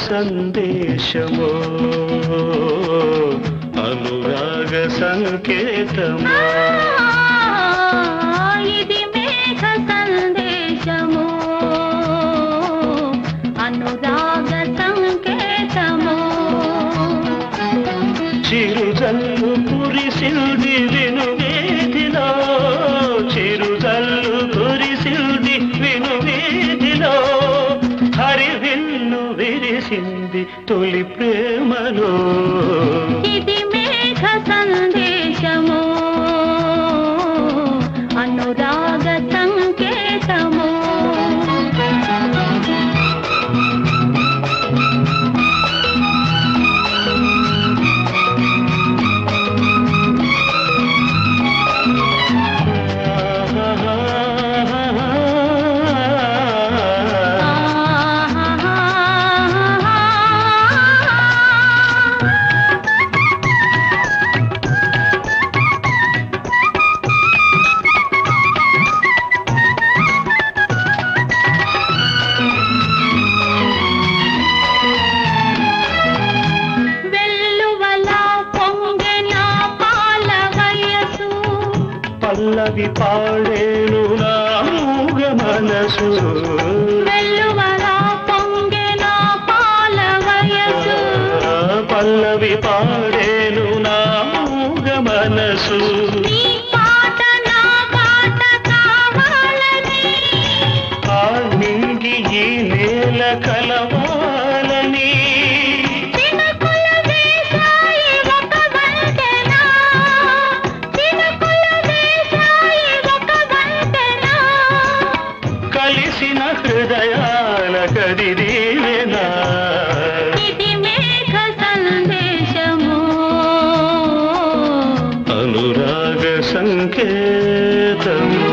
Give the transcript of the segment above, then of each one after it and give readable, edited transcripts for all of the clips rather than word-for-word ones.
సందేశమో అనురాగ సంకేతమో ఇది మేఘ సందేశమో అనురాగ సంకేతమో చిరుజల్లు కురిసిల్ది వినువేదిలో చిరుజల్లు కురిసిల్ది వినువేదిలో హరివిల్లు విరిసింది తొలి ప్రేమలో ఇది మేఘ సందేశమో అనురాగ సంకేతమో పల్లవి పాడేను నా మూగ మనసు వెల్లువలా పొంగెన పాల వయసు పల్లవి పాడేను నా మూగ మనసు నీ పాట నా పాట కావాలని ఆ నింగి ఈ నేల కలవాలని కలిసిన హృదయాల కదిరీవేనా ఇది మేఘ సందేశమో అనురాగ సంకేతము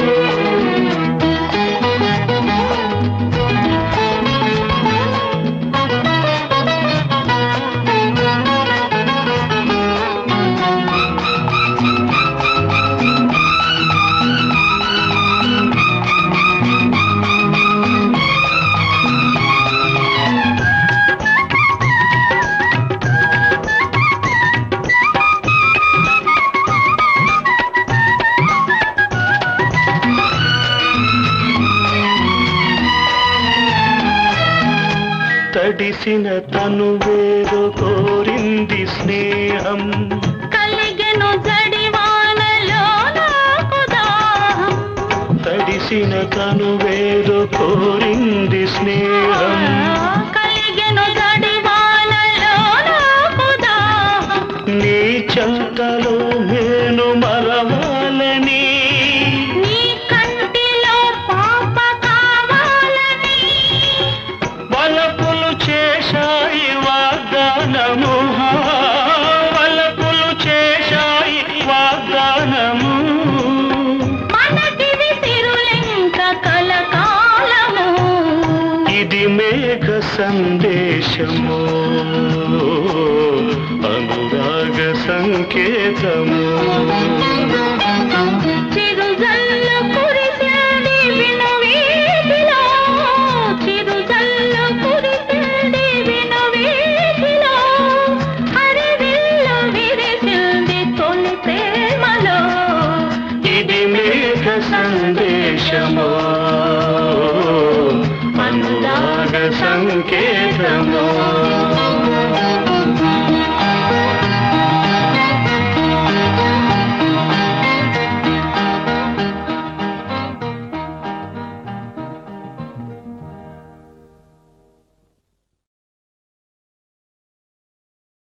తడిసిన తనువేదో కోరింది స్నేహం కలిగెను జడివానలో నాకు దాహం తడిసిన తనువేదో కోరింది స్నేహం కలిగెను జడివానలో నాకు దాహం నీ చెంతలో నేను మరవాలని నీ కంటిలో పాప కావాలని వలపులు చేశాయి వాగ్దానము వలపులు చేశాయి వాగ్దానము మనకిది తిరులెంక కలకాలము ఇది మేఘ సందేశము అనురాగ సంకేతము చిరుజల్లు కురిసింది వినువీధిలో చిరుజల్లు కురిసింది వినువీధిలో హరివిల్లు విరిసింది తొలి ప్రేమలో ఇది మేఘ సందేశము అనురాగ సంకేతము